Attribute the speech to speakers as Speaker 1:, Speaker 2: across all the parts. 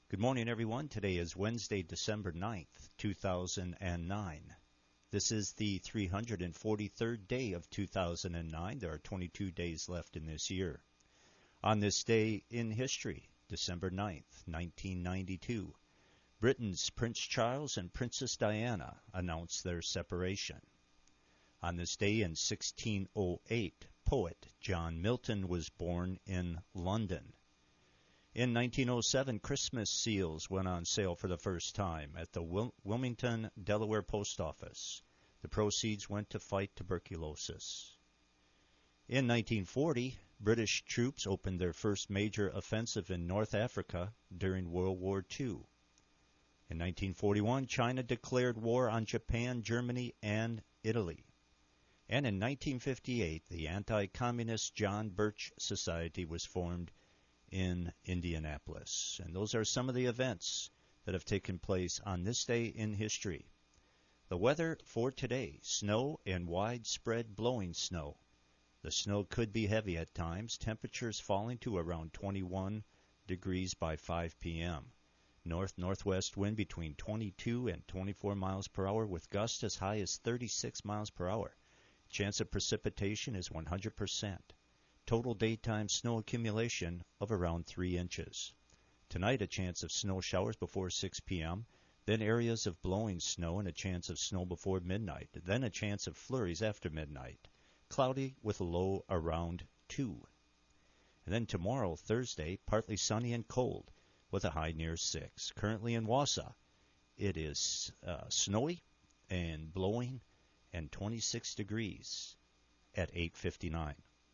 Speaker 1: Good morning, everyone. Today is Wednesday, December 9th, 2009. This is the 343rd day of 2009. There are 22 days left in this year. On this day in history, December 9th, 1992, Britain's Prince Charles and Princess Diana announced their separation. On this day in 1608, poet John Milton was born in London. In 1907, Christmas seals went on sale for the first time at the Wilmington, Delaware Post Office. The proceeds went to fight tuberculosis. In 1940, British troops opened their first major offensive in North Africa during World War II. In 1941, China declared war on Japan, Germany, and Italy. And in 1958, the anti-communist John Birch Society was formed in Indianapolis. And those are some of the events that have taken place on this day in history. The weather for today, snow and widespread blowing snow. The snow could be heavy at times, temperatures falling to around 21 degrees by 5 p.m. North-northwest wind between 22 and 24 miles per hour with gusts as high as 36 miles per hour. Chance of precipitation is 100%. Total daytime snow accumulation of around 3 inches. Tonight, a chance of snow showers before 6 p.m., then areas of blowing snow and a chance of snow before midnight, then a chance of flurries after midnight. Cloudy with a low around 2. And then tomorrow, Thursday, partly sunny and cold with a high near 6. Currently in Wausau, it is snowy and blowing and 26 degrees at 8:59.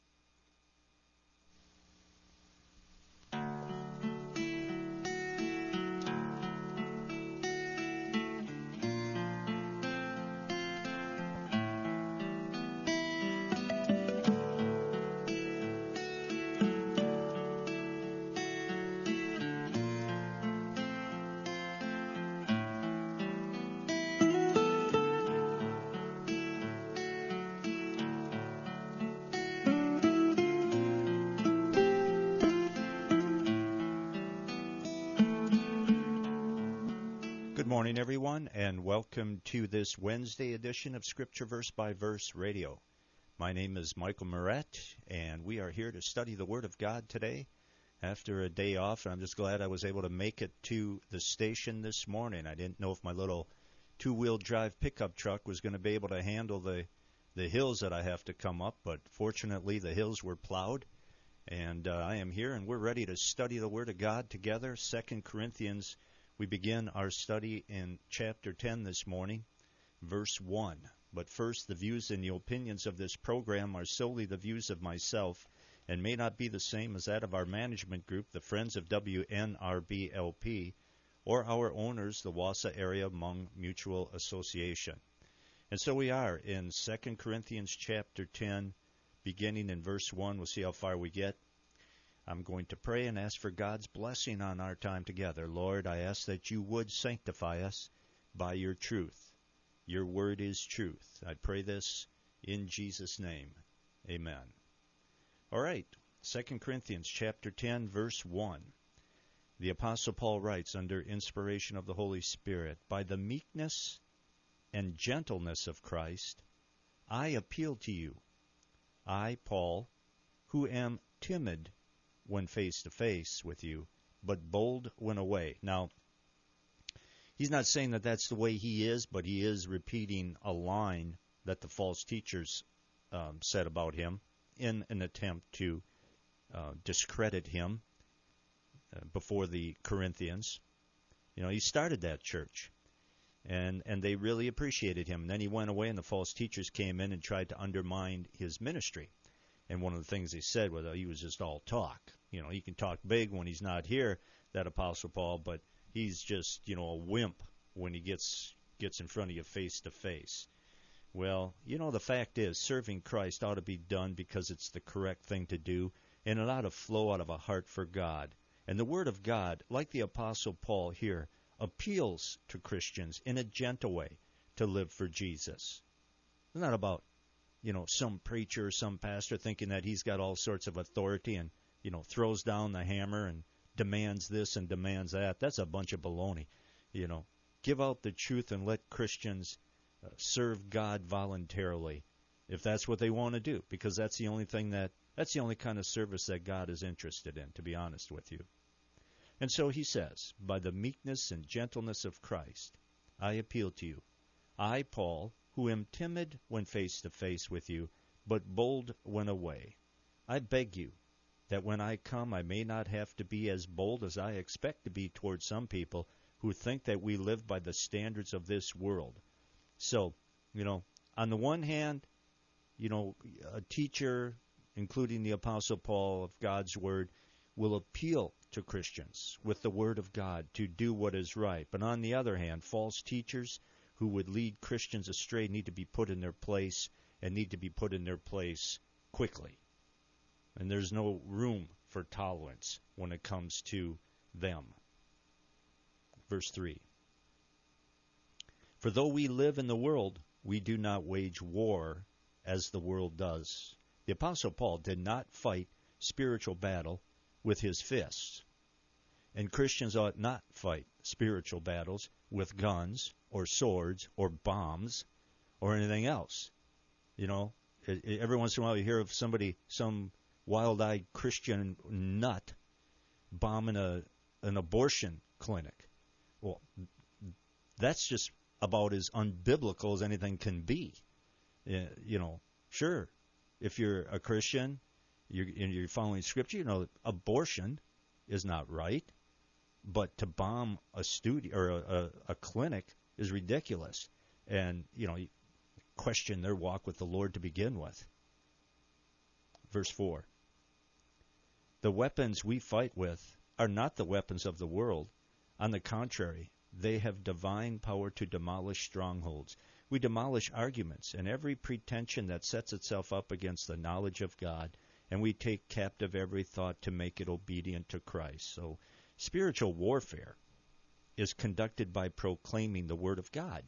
Speaker 1: Good morning, everyone, and welcome to this Wednesday edition of Scripture Verse by Verse Radio. My name is Michael Moret, and we are here to study the Word of God today. After a day off, I'm just glad I was able to make it to the station this morning. I didn't know if my little two-wheel drive pickup truck was going to be able to handle the hills that I have to come up, but fortunately the hills were plowed, and I am here, and we're ready to study the Word of God together. 2 Corinthians. We begin our study in chapter 10 this morning, verse 1. But first, the views and the opinions of this program are solely the views of myself and may not be the same as that of our management group, the Friends of WNRBLP, or our owners, the Wausau Area Hmong Mutual Association. And so we are in 2 Corinthians chapter 10, beginning in verse 1. We'll see how far we get. I'm going to pray and ask for God's blessing on our time together. Lord, I ask that you would sanctify us by your truth. Your word is truth. I pray this in Jesus' name. Amen. All right, 2 Corinthians chapter 10, verse 1. The Apostle Paul writes under inspiration of the Holy Spirit, by the meekness and gentleness of Christ, I appeal to you. I, Paul, who am timid when face to face with you, but bold when away. Now, he's not saying that that's the way he is, but he is repeating a line that the false teachers said about him in an attempt to discredit him before the Corinthians. You know, he started that church, and they really appreciated him. And then he went away, and the false teachers came in and tried to undermine his ministry. And one of the things they said was he was just all talk. You know, he can talk big when he's not here, that Apostle Paul, but he's just, a wimp when he gets in front of you face to face. Well, the fact is, serving Christ ought to be done because it's the correct thing to do, and it ought to flow out of a heart for God. And the Word of God, like the Apostle Paul here, appeals to Christians in a gentle way to live for Jesus. It's not about some preacher or some pastor thinking that he's got all sorts of authority and, throws down the hammer and demands this and demands that. That's a bunch of baloney. You know, give out the truth and let Christians serve God voluntarily, if that's what they want to do, because that's the only kind of service that God is interested in, to be honest with you. And so he says, by the meekness and gentleness of Christ, I appeal to you. I, Paul, who am timid when face to face with you, but bold when away. I beg you that when I come I may not have to be as bold as I expect to be towards some people who think that we live by the standards of this world. So, on the one hand, a teacher, including the Apostle Paul of God's Word, will appeal to Christians with the Word of God to do what is right. But on the other hand, false teachers who would lead Christians astray need to be put in their place, and need to be put in their place quickly. And there's no room for tolerance when it comes to them. Verse 3. For though we live in the world, we do not wage war as the world does. The Apostle Paul did not fight spiritual battle with his fists. And Christians ought not fight spiritual battles with guns or swords or bombs or anything else. Every once in a while you hear of some wild-eyed Christian nut bombing an abortion clinic. Well, that's just about as unbiblical as anything can be. Sure, if you're a Christian, you're following Scripture, abortion is not right. But to bomb a studio or a clinic is ridiculous, and you question their walk with the Lord to begin with. Verse 4. The weapons we fight with are not the weapons of the world. On the contrary, they have divine power to demolish strongholds. We demolish arguments and every pretension that sets itself up against the knowledge of God, and we take captive every thought to make it obedient to Christ. So spiritual warfare is conducted by proclaiming the Word of God.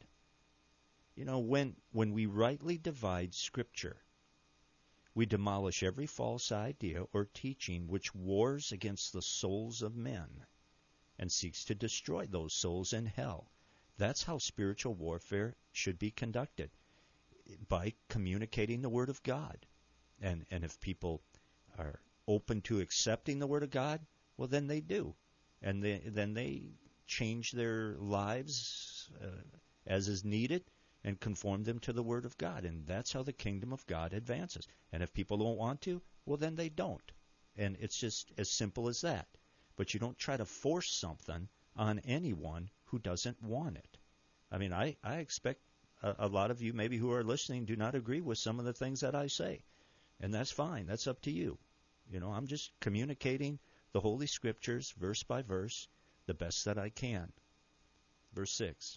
Speaker 1: When we rightly divide Scripture, we demolish every false idea or teaching which wars against the souls of men and seeks to destroy those souls in hell. That's how spiritual warfare should be conducted, by communicating the Word of God. And if people are open to accepting the Word of God, well, then they do. And then they change their lives as is needed and conform them to the Word of God. And that's how the kingdom of God advances. And if people don't want to, well, then they don't. And it's just as simple as that. But you don't try to force something on anyone who doesn't want it. I mean, I expect a lot of you maybe who are listening do not agree with some of the things that I say. And that's fine. That's up to you. I'm just communicating the Holy Scriptures, verse by verse, the best that I can. Verse 6.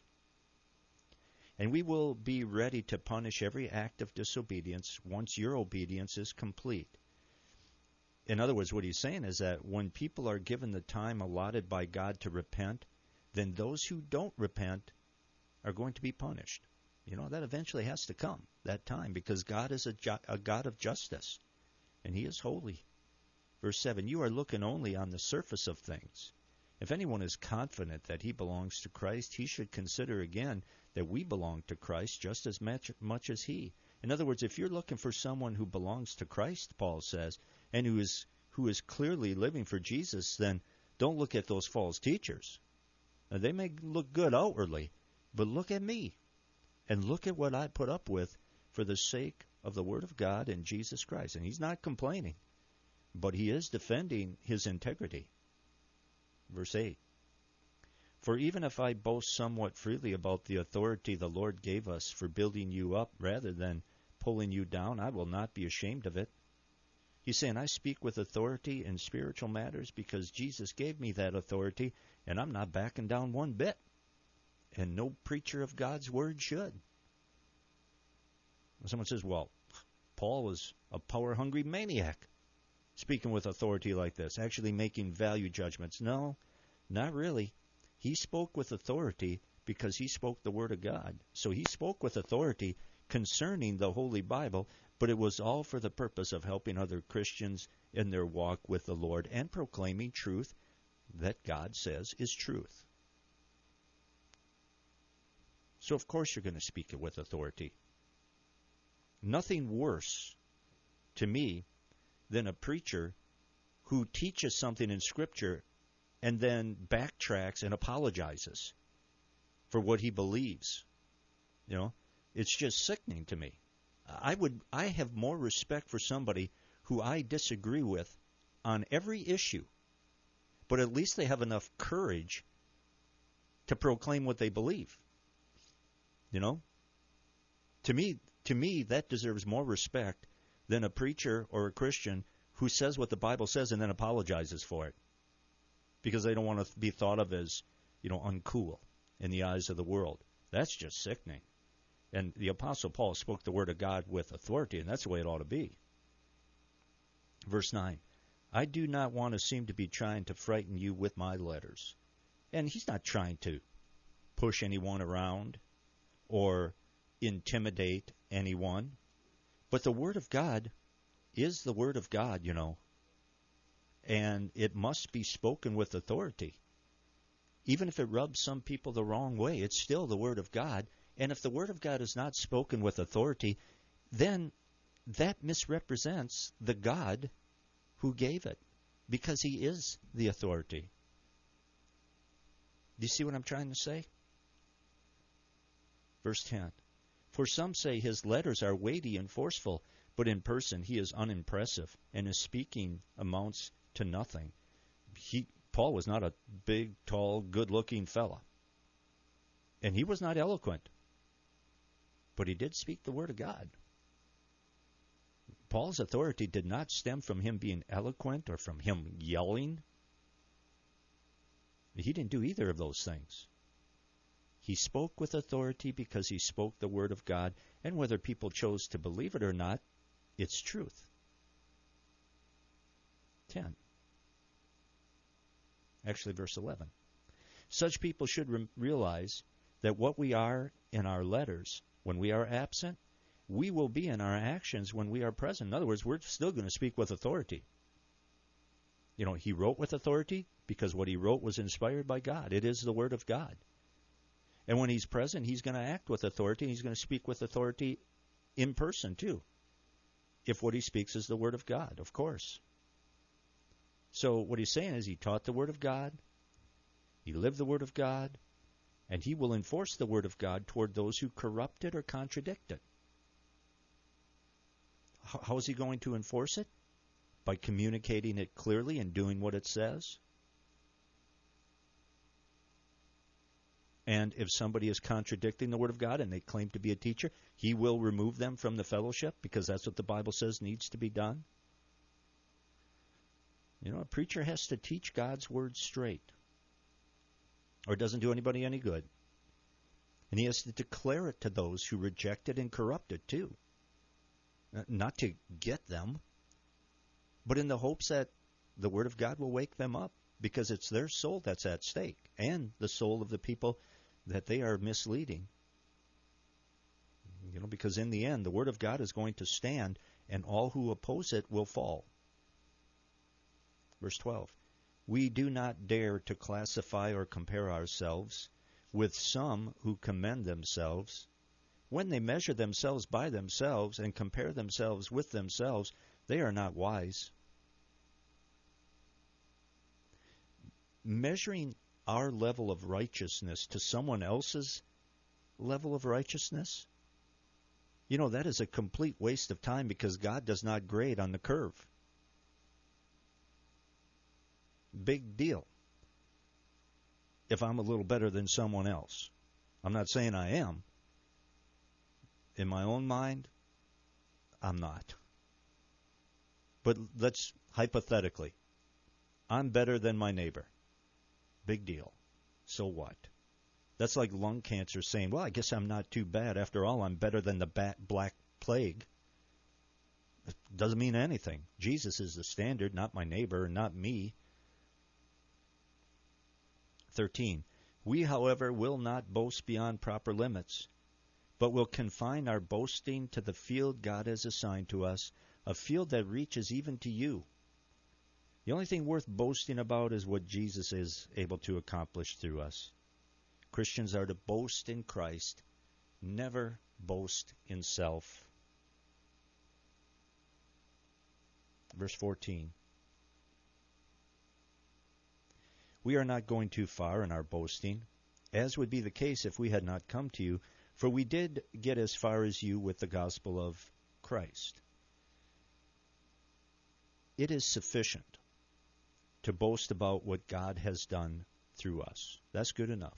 Speaker 1: And we will be ready to punish every act of disobedience once your obedience is complete. In other words, what he's saying is that when people are given the time allotted by God to repent, then those who don't repent are going to be punished. That eventually has to come, that time, because God is a God of justice, and He is holy. Verse 7, you are looking only on the surface of things. If anyone is confident that he belongs to Christ, he should consider again that we belong to Christ just as much as he. In other words, if you're looking for someone who belongs to Christ, Paul says, and who is clearly living for Jesus, then don't look at those false teachers. Now, they may look good outwardly, but look at me, and look at what I put up with for the sake of the Word of God and Jesus Christ. And he's not complaining, but he is defending his integrity. Verse 8. For even if I boast somewhat freely about the authority the Lord gave us for building you up rather than pulling you down, I will not be ashamed of it. He's saying, I speak with authority in spiritual matters because Jesus gave me that authority, and I'm not backing down one bit. And no preacher of God's Word should. Someone says, well, Paul was a power-hungry maniac, speaking with authority like this, actually making value judgments. No, not really. He spoke with authority because he spoke the Word of God. So he spoke with authority concerning the Holy Bible, but it was all for the purpose of helping other Christians in their walk with the Lord and proclaiming truth that God says is truth. So of course you're going to speak it with authority. Nothing worse to me than a preacher who teaches something in Scripture and then backtracks and apologizes for what he believes. You know, it's just sickening to me. I have more respect for somebody who I disagree with on every issue, but at least they have enough courage to proclaim what they believe. You know, to me, that deserves more respect than a preacher or a Christian who says what the Bible says and then apologizes for it because they don't want to be thought of as, uncool in the eyes of the world. That's just sickening. And the Apostle Paul spoke the word of God with authority, and that's the way it ought to be. Verse 9, I do not want to seem to be trying to frighten you with my letters. And he's not trying to push anyone around or intimidate anyone. But the Word of God is the Word of God, and it must be spoken with authority. Even if it rubs some people the wrong way, it's still the Word of God. And if the Word of God is not spoken with authority, then that misrepresents the God who gave it, because He is the authority. Do you see what I'm trying to say? Verse 10. For some say his letters are weighty and forceful, but in person he is unimpressive, and his speaking amounts to nothing. Paul was not a big, tall, good-looking fella. And he was not eloquent. But he did speak the word of God. Paul's authority did not stem from him being eloquent or from him yelling. He didn't do either of those things. He spoke with authority because he spoke the word of God, and whether people chose to believe it or not, it's truth. 10. Actually, verse 11. Such people should realize that what we are in our letters when we are absent, we will be in our actions when we are present. In other words, we're still going to speak with authority. He wrote with authority because what he wrote was inspired by God. It is the word of God. And when he's present, he's going to act with authority, and he's going to speak with authority in person, too, if what he speaks is the word of God, of course. So what he's saying is he taught the word of God, he lived the word of God, and he will enforce the word of God toward those who corrupt it or contradict it. How is he going to enforce it? By communicating it clearly and doing what it says. And if somebody is contradicting the Word of God and they claim to be a teacher, he will remove them from the fellowship because that's what the Bible says needs to be done. A preacher has to teach God's Word straight, or it doesn't do anybody any good. And he has to declare it to those who reject it and corrupt it too. Not to get them, but in the hopes that the Word of God will wake them up, because it's their soul that's at stake and the soul of the people that they are misleading. Because in the end, the Word of God is going to stand, and all who oppose it will fall. Verse 12. We do not dare to classify or compare ourselves with some who commend themselves. When they measure themselves by themselves and compare themselves with themselves, they are not wise. Measuring our level of righteousness to someone else's level of righteousness, that is a complete waste of time, because God does not grade on the curve. Big deal. If I'm a little better than someone else. I'm not saying I am. In my own mind, I'm not. But let's hypothetically, I'm better than my neighbor. Big deal. So what? That's like lung cancer saying, well, I guess I'm not too bad. After all, I'm better than the Black Plague. It doesn't mean anything. Jesus is the standard, not my neighbor, not me. 13. We, however, will not boast beyond proper limits, but will confine our boasting to the field God has assigned to us, a field that reaches even to you. The only thing worth boasting about is what Jesus is able to accomplish through us. Christians are to boast in Christ, never boast in self. Verse 14. We are not going too far in our boasting, as would be the case if we had not come to you, for we did get as far as you with the gospel of Christ. It is sufficient to boast about what God has done through us. That's good enough.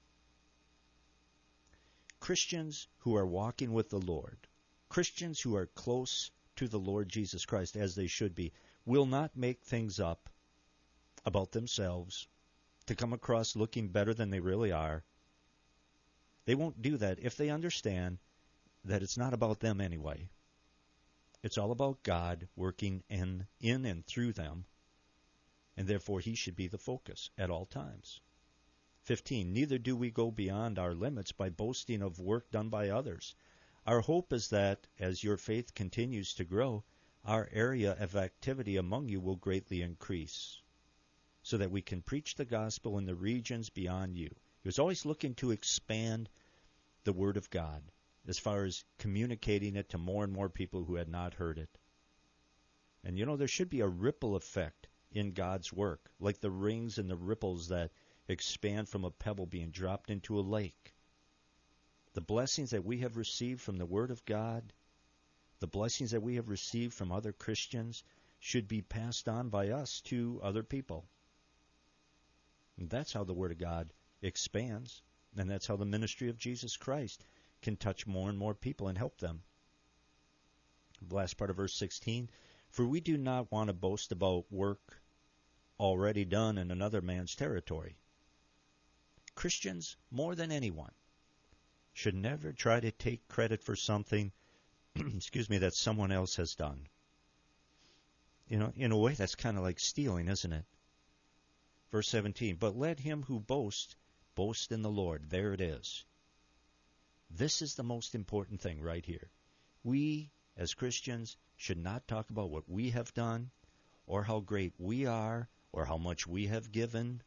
Speaker 1: Christians who are walking with the Lord, Christians who are close to the Lord Jesus Christ, as they should be, will not make things up about themselves to come across looking better than they really are. They won't do that if they understand that it's not about them anyway. It's all about God working in and through them, and therefore He should be the focus at all times. 15. Neither do we go beyond our limits by boasting of work done by others. Our hope is that, as your faith continues to grow, our area of activity among you will greatly increase, so that we can preach the gospel in the regions beyond you. He was always looking to expand the Word of God as far as communicating it to more and more people who had not heard it. And there should be a ripple effect in God's work, like the rings and the ripples that expand from a pebble being dropped into a lake. The blessings that we have received from the Word of God, the blessings that we have received from other Christians, should be passed on by us to other people. And that's how the Word of God expands, and that's how the ministry of Jesus Christ can touch more and more people and help them. The last part of verse 16, for we do not want to boast about work already done in another man's territory. Christians, more than anyone, should never try to take credit for something that someone else has done. In a way, that's kind of like stealing, isn't it? Verse 17, but let him who boasts, boast in the Lord. There it is. This is the most important thing right here. We, as Christians, should not talk about what we have done, or how great we are, or how much we have given.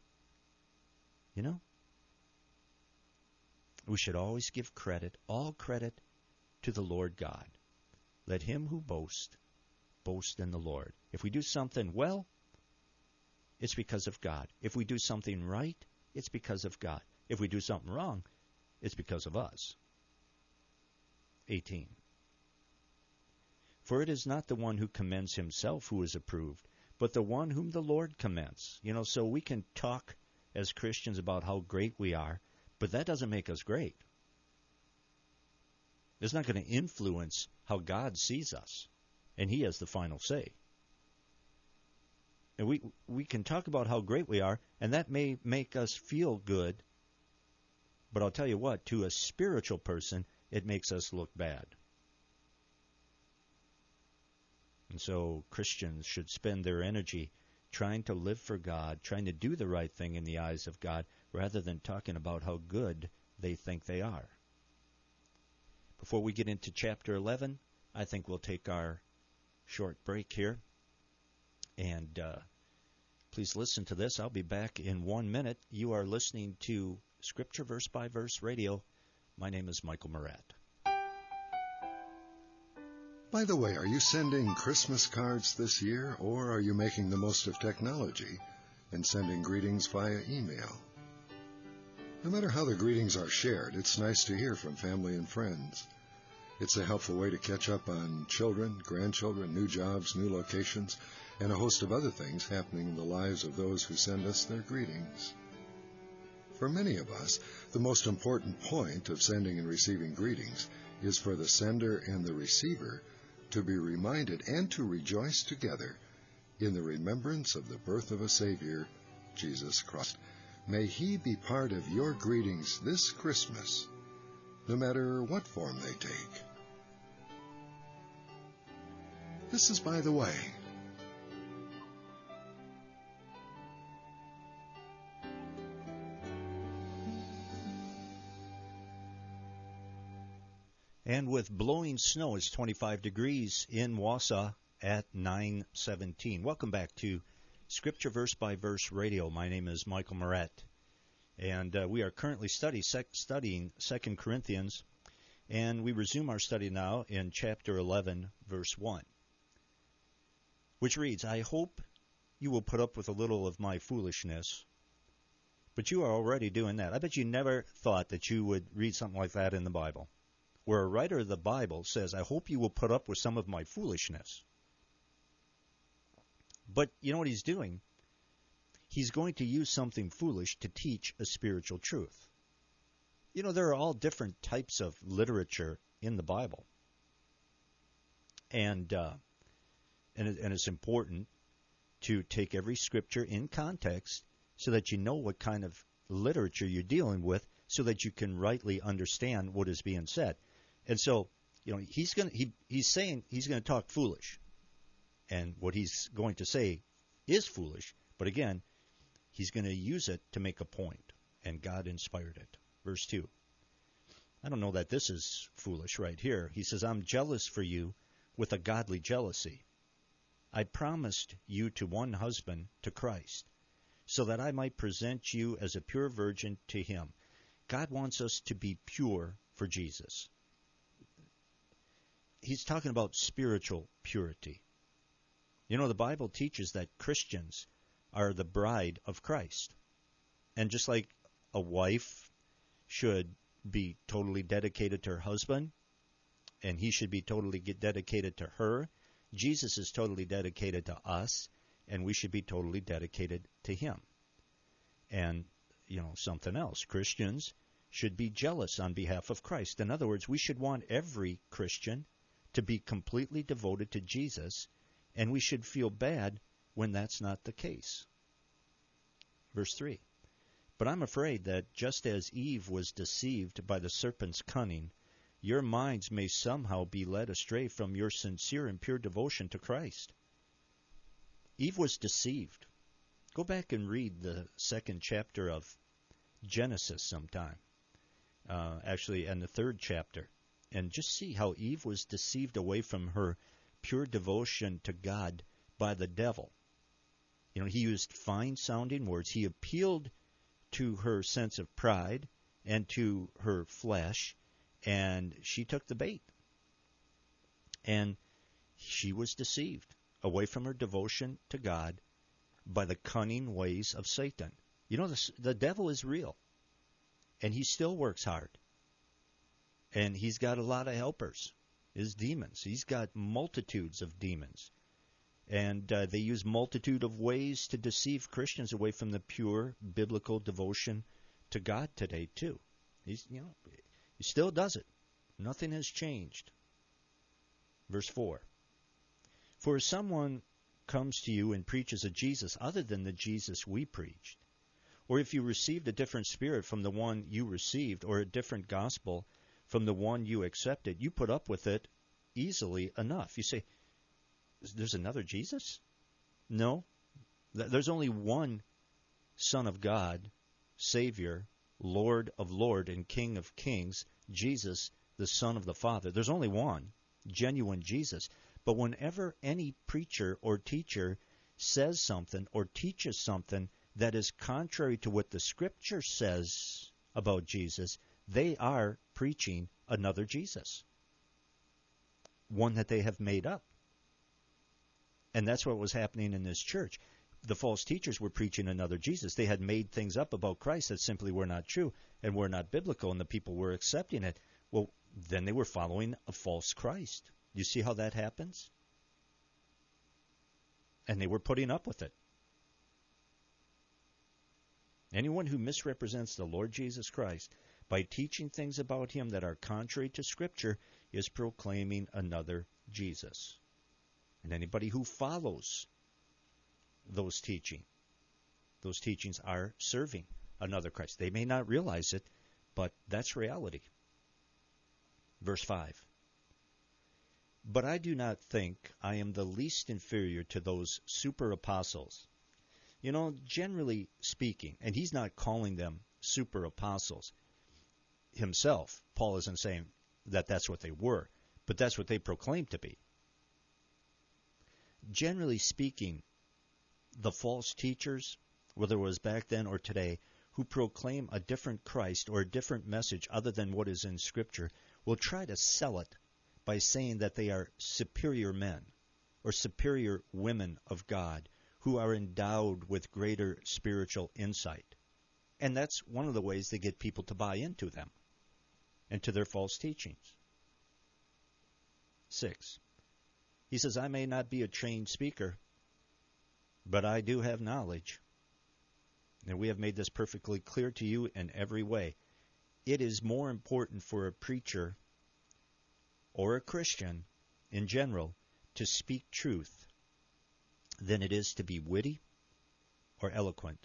Speaker 1: We should always give credit, all credit, to the Lord God. Let him who boasts, boast in the Lord. If we do something well, it's because of God. If we do something right, it's because of God. If we do something wrong, it's because of us. 18. For it is not the one who commends himself who is approved, but the one whom the Lord commends. So we can talk as Christians about how great we are, but that doesn't make us great. It's not going to influence how God sees us, and He has the final say. And we can talk about how great we are, and that may make us feel good, but I'll tell you what, to a spiritual person, it makes us look bad. And so Christians should spend their energy trying to live for God, trying to do the right thing in the eyes of God, rather than talking about how good they think they are. Before we get into chapter 11, I think we'll take our short break here. And please listen to this. I'll be back in 1 minute. You are listening to Scripture Verse by Verse Radio. My name is Michael Murat.
Speaker 2: By the way, are you sending Christmas cards this year, or are you making the most of technology and sending greetings via email? No matter how the greetings are shared, it's nice to hear from family and friends. It's a helpful way to catch up on children, grandchildren, new jobs, new locations, and a host of other things happening in the lives of those who send us their greetings. For many of us, the most important point of sending and receiving greetings is for the sender and the receiver to be reminded and to rejoice together in the remembrance of the birth of a Savior, Jesus Christ. May He be part of your greetings this Christmas, no matter what form they take. This is By the Way.
Speaker 1: And with blowing snow, it's 25 degrees in Wausau at 9:17. Welcome back to Scripture Verse by Verse Radio. My name is Michael Moret, and we are currently studying 2 Corinthians, and we resume our study now in chapter 11, verse 1, which reads, I hope you will put up with a little of my foolishness, but you are already doing that. I bet you never thought that you would read something like that in the Bible, where a writer of the Bible says, I hope you will put up with some of my foolishness. But you know what he's doing? He's going to use something foolish to teach a spiritual truth. You know, there are all different types of literature in the Bible. And it's important to take every scripture in context so that you know what kind of literature you're dealing with so that you can rightly understand what is being said. And so, you know, he's saying he's going to talk foolish. And what he's going to say is foolish, but again, he's going to use it to make a point, and God inspired it. Verse 2. I don't know that this is foolish right here. He says, I'm jealous for you with a godly jealousy. I promised you to one husband, to Christ, so that I might present you as a pure virgin to him. God wants us to be pure for Jesus. He's talking about spiritual purity. You know, the Bible teaches that Christians are the bride of Christ. And just like a wife should be totally dedicated to her husband, and he should be totally dedicated to her, Jesus is totally dedicated to us, and we should be totally dedicated to him. And, you know, something else. Christians should be jealous on behalf of Christ. In other words, we should want every Christian to be completely devoted to Jesus, and we should feel bad when that's not the case. Verse 3. But I'm afraid that just as Eve was deceived by the serpent's cunning, your minds may somehow be led astray from your sincere and pure devotion to Christ. Eve was deceived. Go back and read the second chapter of Genesis sometime. Actually, and the third chapter. And just see how Eve was deceived away from her pure devotion to God by the devil. You know, he used fine-sounding words. He appealed to her sense of pride and to her flesh, and she took the bait. And she was deceived away from her devotion to God by the cunning ways of Satan. You know, the devil is real, and he still works hard. And he's got a lot of helpers. His demons. He's got multitudes of demons. And they use multitude of ways to deceive Christians away from the pure biblical devotion to God today, too. He still does it. Nothing has changed. Verse 4. For if someone comes to you and preaches a Jesus other than the Jesus we preached, or if you received a different spirit from the one you received, or a different gospel from the one you accepted, you put up with it easily enough. You say, there's another Jesus? No. There's only one Son of God, Savior, Lord of Lords, and King of Kings, Jesus, the Son of the Father. There's only one, genuine Jesus. But whenever any preacher or teacher says something or teaches something that is contrary to what the Scripture says about Jesus, they are preaching another Jesus, one that they have made up. And that's what was happening in this church. The false teachers were preaching another Jesus. They had made things up about Christ that simply were not true and were not biblical, and the people were accepting it. Well, then they were following a false Christ. You see how that happens? And they were putting up with it. Anyone who misrepresents the Lord Jesus Christ by teaching things about him that are contrary to Scripture is proclaiming another Jesus. And anybody who follows those teachings are serving another Christ. They may not realize it, but that's reality. Verse 5. But I do not think I am the least inferior to those super apostles. You know, generally speaking, and he's not calling them super apostles himself. Paul isn't saying that that's what they were, but that's what they proclaimed to be. Generally speaking, the false teachers, whether it was back then or today, who proclaim a different Christ or a different message other than what is in Scripture, will try to sell it by saying that they are superior men or superior women of God who are endowed with greater spiritual insight. And that's one of the ways they get people to buy into them and to their false teachings. 6. He says, I may not be a trained speaker, but I do have knowledge. And we have made this perfectly clear to you in every way. It is more important for a preacher or a Christian in general to speak truth than it is to be witty or eloquent.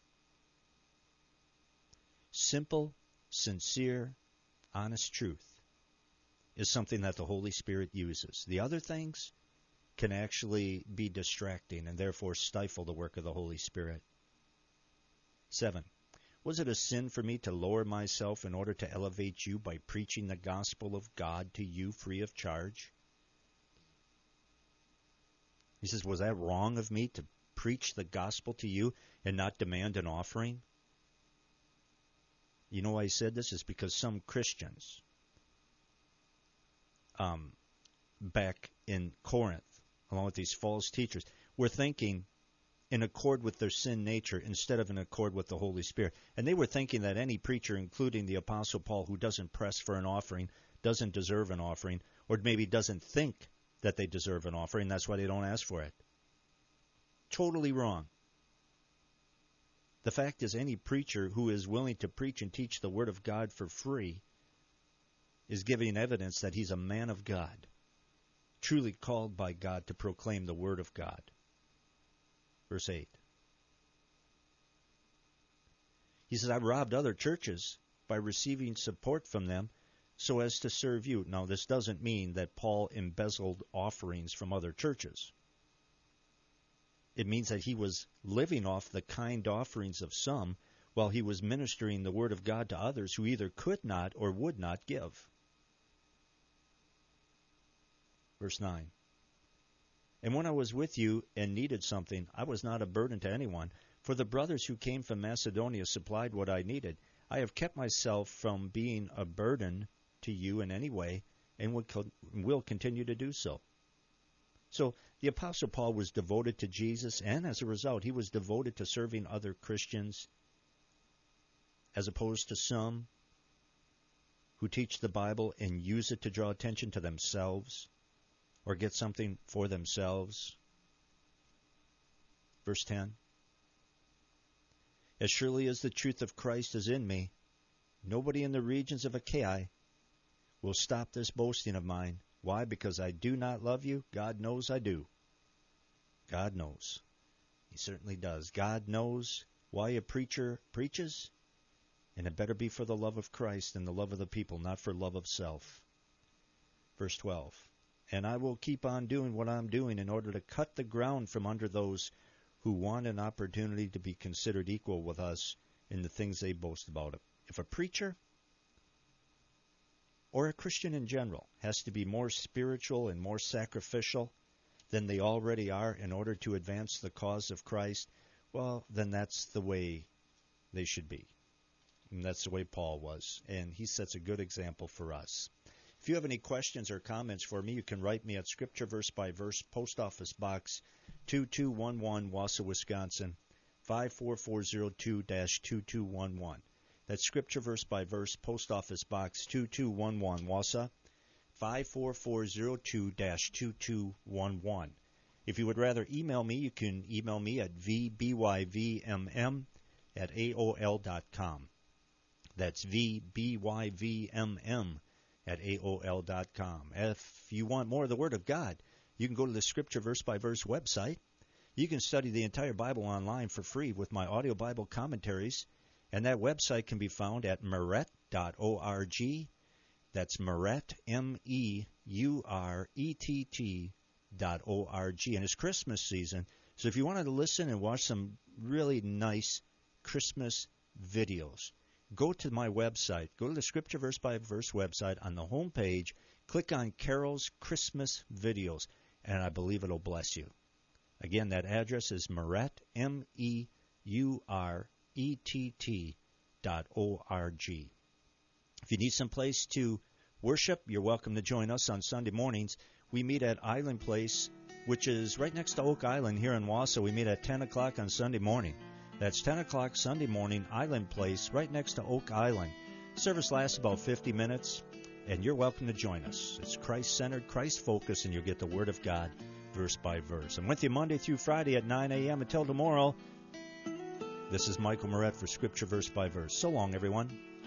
Speaker 1: Simple, sincere, honest truth is something that the Holy Spirit uses. The other things can actually be distracting and therefore stifle the work of the Holy Spirit. 7. Was it a sin for me to lower myself in order to elevate you by preaching the gospel of God to you free of charge? He says, was that wrong of me to preach the gospel to you and not demand an offering? You know why he said this? Is because some Christians back in Corinth, along with these false teachers, were thinking in accord with their sin nature instead of in accord with the Holy Spirit. And they were thinking that any preacher, including the Apostle Paul, who doesn't press for an offering, doesn't deserve an offering, or maybe doesn't think that they deserve an offering. That's why they don't ask for it. Totally wrong. The fact is, any preacher who is willing to preach and teach the Word of God for free is giving evidence that he's a man of God, truly called by God to proclaim the Word of God. Verse 8. He says, I robbed other churches by receiving support from them so as to serve you. Now, this doesn't mean that Paul embezzled offerings from other churches. It means that he was living off the kind offerings of some while he was ministering the Word of God to others who either could not or would not give. Verse 9. And when I was with you and needed something, I was not a burden to anyone, for the brothers who came from Macedonia supplied what I needed. I have kept myself from being a burden to you in any way, and will continue to do so. So the Apostle Paul was devoted to Jesus, and as a result, he was devoted to serving other Christians, as opposed to some who teach the Bible and use it to draw attention to themselves or get something for themselves. Verse 10. As surely as the truth of Christ is in me, nobody in the regions of Achaia will stop this boasting of mine. Why? Because I do not love you? God knows I do. God knows. He certainly does. God knows why a preacher preaches, and it better be for the love of Christ and the love of the people, not for love of self. Verse 12. And I will keep on doing what I'm doing in order to cut the ground from under those who want an opportunity to be considered equal with us in the things they boast about. If a preacher or a Christian in general has to be more spiritual and more sacrificial than they already are in order to advance the cause of Christ, well, then that's the way they should be. And that's the way Paul was. And he sets a good example for us. If you have any questions or comments for me, you can write me at Scripture Verse by Verse, Post Office Box 2211, Wausau, Wisconsin, 54402-2211. That's Scripture Verse by Verse, Post Office Box 2211, Wausau, 54402-2211. If you would rather email me, you can email me at vbyvmm@aol.com. That's vbyvmm@aol.com. If you want more of the Word of God, you can go to the Scripture Verse by Verse website. You can study the entire Bible online for free with my audio Bible commentaries, and that website can be found at Meuret.org. That's Meuret, MEURETT.org. And it's Christmas season, so if you wanted to listen and watch some really nice Christmas videos, go to my website. Go to the Scripture Verse by Verse website. On the home page, click on Carol's Christmas Videos, and I believe it'll bless you. Again, that address is Meurett, MEURETT.org. If you need some place to worship, you're welcome to join us on Sunday mornings. We meet at Island Place, which is right next to Oak Island here in Wausau. We meet at 10 o'clock on Sunday morning. That's 10 o'clock Sunday morning, Island Place, right next to Oak Island. Service lasts about 50 minutes, and you're welcome to join us. It's Christ-centered, Christ-focused, and you'll get the Word of God verse by verse. I'm with you Monday through Friday at 9 a.m. Until tomorrow, this is Michael Meurett for Scripture Verse by Verse. So long, everyone.